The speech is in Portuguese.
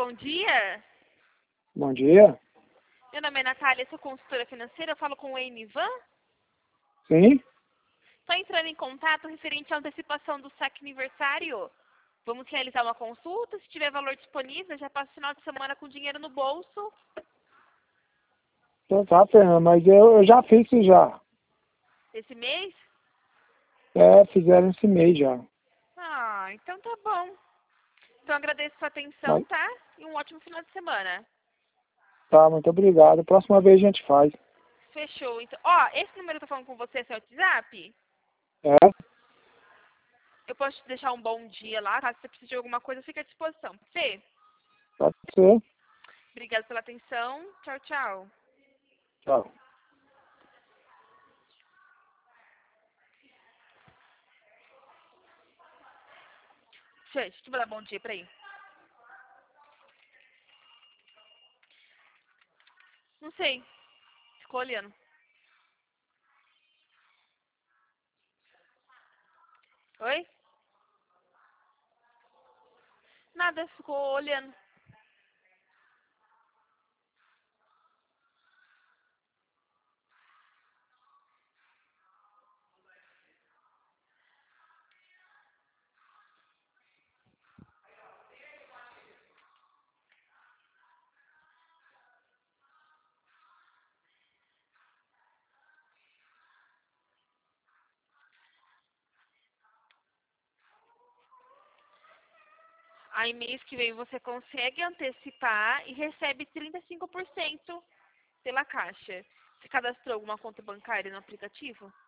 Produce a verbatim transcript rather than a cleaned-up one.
bom dia. Bom dia. Meu nome é Natália, sou consultora financeira, eu falo com o Enivan. Sim? Estou entrando em contato referente à antecipação do saque aniversário. Vamos realizar uma consulta, se tiver valor disponível, já passa o final de semana com dinheiro no bolso. Então tá, Fernanda, mas eu, eu já fiz isso já. Esse mês? É, fizeram esse mês já. Ah, então tá bom. Então agradeço a sua atenção, Mas, tá? E um ótimo final de semana. tá, muito obrigado. Próxima vez a gente faz. Fechou. Então, ó, esse número que eu tô falando com você é seu WhatsApp? É? Eu posso te deixar um bom dia lá, caso você precise de alguma coisa, fica à disposição. Fê, Pode ser. obrigada pela atenção. Tchau, tchau. Tchau. Gente, deixa eu mandar bom dia pra aí. Não sei. Ficou olhando. Oi? Nada, ficou olhando. Aí mês que vem você consegue antecipar e recebe trinta e cinco por cento pela Caixa. Você cadastrou alguma conta bancária no aplicativo?